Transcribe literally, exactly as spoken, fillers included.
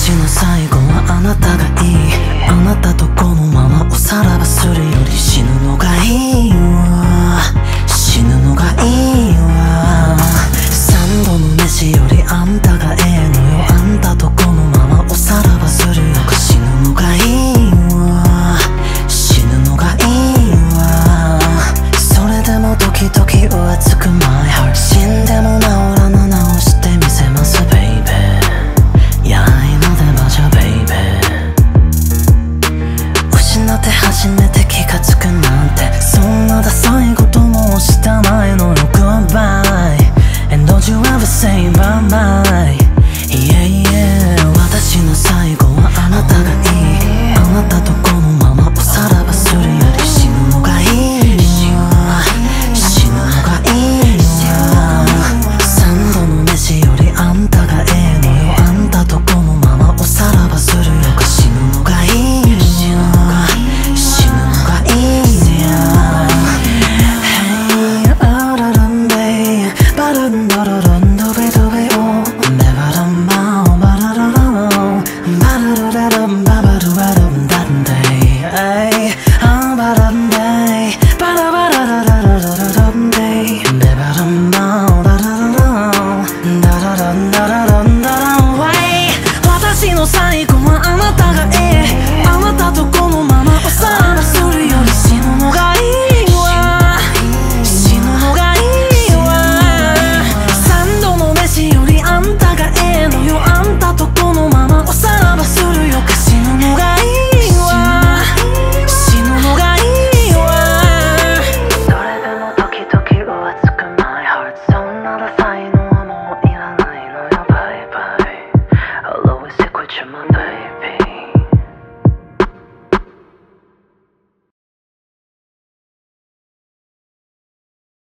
私の最後はあなたがいい。あなたとこのままおさらばするより死ぬのがいいわ。死ぬのがいいわ。三度の飯よりあんたがええのよ。あんたとこのままおさらばするより死ぬのがいいわ。死ぬのがいいわ。それでも時々浮つく My heart。 死んでも治らな直してみせます baby。 やいのでまじゃ baby。 失って初めて気がつくなんて、そんなダサいこともしたないのよ。 Goodbye and don't you ever say bye bye。 Yeah yeah。 私の最後はあなたがいい。あなたとこのままおさらばするより死ぬのがいいわ。死ぬのがいいわ。三度の飯よりあんたがええのよ。あんたとこのままおさらばするより死ぬのがいいわ。死ぬのがいいわ。 Hey あららんべバランドロロンドベドベオベバランバオバラララロバラララランババルバルンダンデイあバランデイバラバラララララランデイベバランバオダラララダラランダラランダランワイ。私の最後はあなたがいい。あなたとこのままおさらば